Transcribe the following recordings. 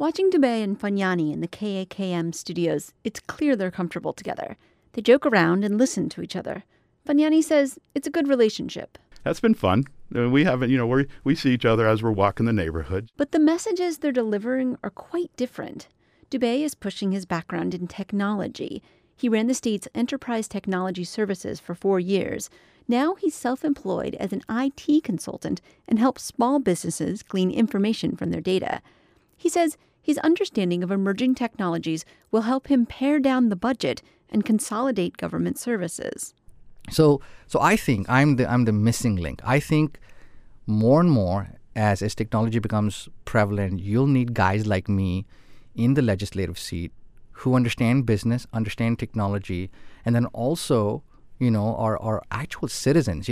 Watching Dubey and Fanyani in the KAKM studios, it's clear they're comfortable together. They joke around and listen to each other. Fanyani says it's a good relationship. That's been fun. We haven't, we see each other as we're walking the neighborhood. But the messages they're delivering are quite different. Dubey is pushing his background in technology. He ran the state's enterprise technology services for 4 years. Now he's self-employed as an IT consultant and helps small businesses glean information from their data. He says his understanding of emerging technologies will help him pare down the budget and consolidate government services. So I think I'm the missing link. I think more and more as technology becomes prevalent, you'll need guys like me in the legislative seat who understand business, understand technology, and then also, are actual citizens.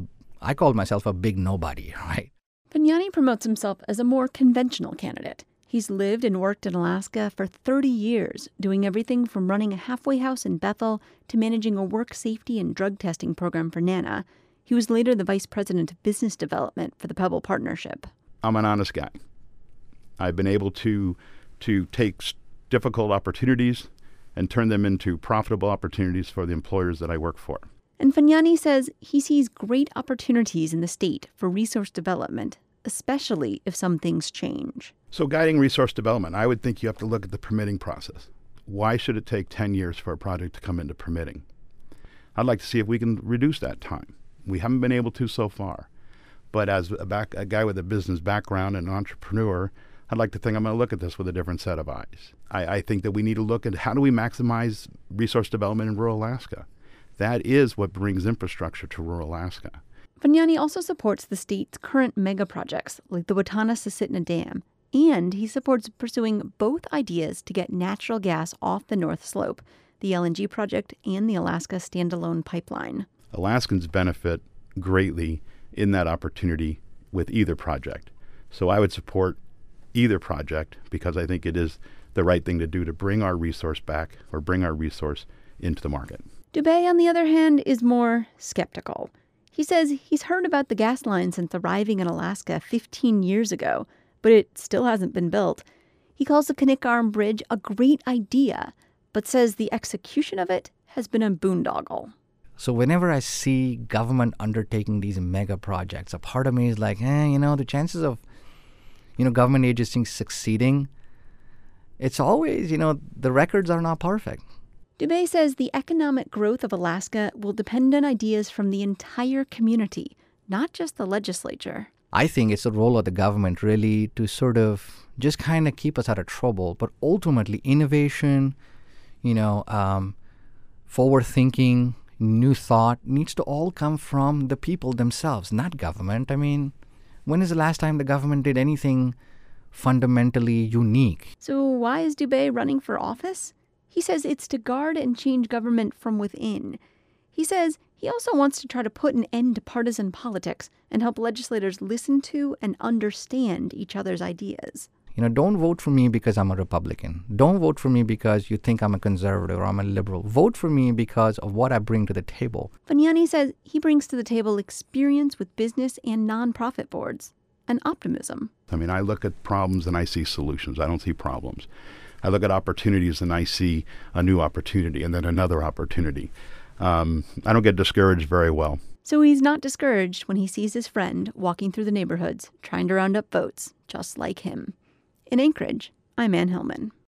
I call myself a big nobody, right? Fanyani promotes himself as a more conventional candidate. He's lived and worked in Alaska for 30 years, doing everything from running a halfway house in Bethel to managing a work safety and drug testing program for NANA. He was later the vice president of business development for the Pebble Partnership. I'm an honest guy. I've been able to take difficult opportunities and turn them into profitable opportunities for the employers that I work for. And Fanyani says he sees great opportunities in the state for resource development, especially if some things change. So guiding resource development, I would think you have to look at the permitting process. Why should it take 10 years for a project to come into permitting? I'd like to see if we can reduce that time. We haven't been able to so far. But as a guy with a business background and an entrepreneur, I'd like to think I'm going to look at this with a different set of eyes. I think that we need to look at how do we maximize resource development in rural Alaska. That is what brings infrastructure to rural Alaska. Fanyani also supports the state's current mega projects, like the Watana-Susitna Dam, and he supports pursuing both ideas to get natural gas off the North Slope, the LNG project and the Alaska Standalone Pipeline. Alaskans benefit greatly in that opportunity with either project. So I would support either project because I think it is the right thing to do to bring our resource back or bring our resource into the market. Dubey, on the other hand, is more skeptical. He says he's heard about the gas line since arriving in Alaska 15 years ago, but it still hasn't been built. He calls the Knik Arm Bridge a great idea, but says the execution of it has been a boondoggle. So whenever I see government undertaking these mega projects, a part of me is like, the chances of, government agencies succeeding, it's always, the records are not perfect. Dubey says the economic growth of Alaska will depend on ideas from the entire community, not just the legislature. I think it's the role of the government really to sort of just kind of keep us out of trouble. But ultimately, innovation, forward thinking, new thought needs to all come from the people themselves, not government. I mean, when is the last time the government did anything fundamentally unique? So why is Dubey running for office? He says it's to guard and change government from within. He says he also wants to try to put an end to partisan politics and help legislators listen to and understand each other's ideas. Don't vote for me because I'm a Republican. Don't vote for me because you think I'm a conservative or I'm a liberal. Vote for me because of what I bring to the table. Fanyani says he brings to the table experience with business and nonprofit boards and optimism. I look at problems and I see solutions. I don't see problems. I look at opportunities and I see a new opportunity and then another opportunity. I don't get discouraged very well. So he's not discouraged when he sees his friend walking through the neighborhoods trying to round up votes just like him. In Anchorage, I'm Ann Hillman.